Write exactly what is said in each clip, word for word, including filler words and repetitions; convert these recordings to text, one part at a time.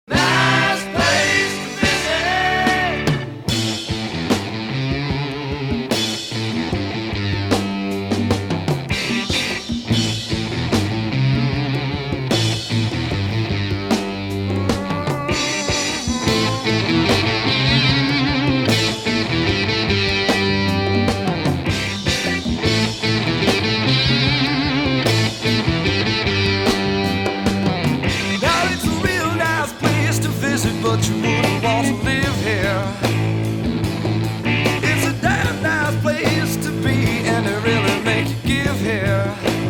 Nice place to visit. But you wouldn't want to live here. It's a damn nice place to be, and they really make you give here.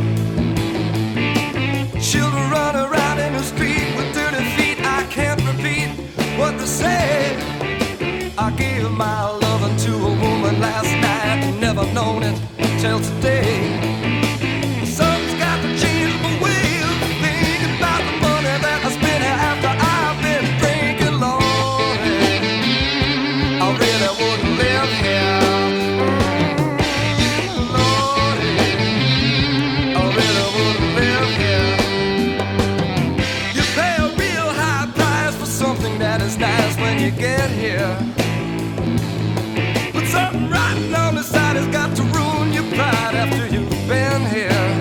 Children run around in the street with dirty feet. I can't repeat what they say. I gave my loving to a woman last night, never known it till today. Something's got to change my way of thinking about the money that I spent after I've been drinking. I really wouldn't live here. Mm, Lordy, I really wouldn't live here. You pay a real high price for something that is nice when you get here. But something rotten on the side has got to ruin your pride after you've been here.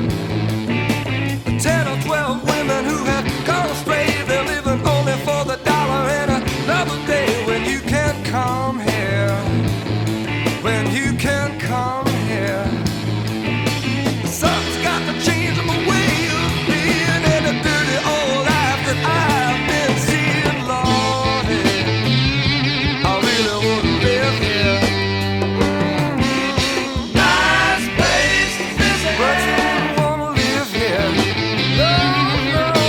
Ten or twelve women who have gone astray, they're living only for the dollar and another day when you can't come here, when you can't come here. Something's got to change my way of being in a dirty old life that I've been seeing, Lordy. I really wouldn't live here. Mm-hmm. Nice place to visit. But you wouldn't want to live here. No, no, no.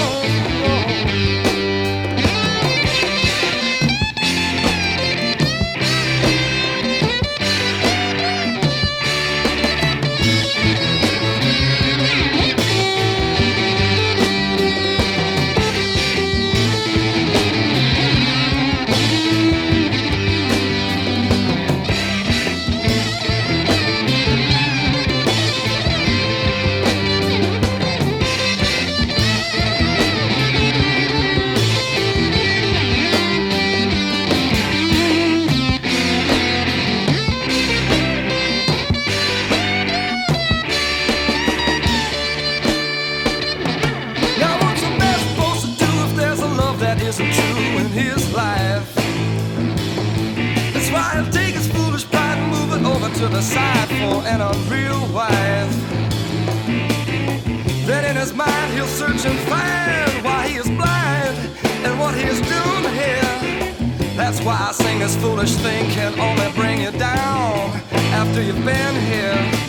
Now what's a man supposed to do if there's a love that isn't true in his life? That's why he'll take his foolish pride and move it over to the side for an unreal wife. Then in his mind he'll search and find why he is blind and what he is doing here. That's why I sing this foolish thing can only bring you down after you've been here.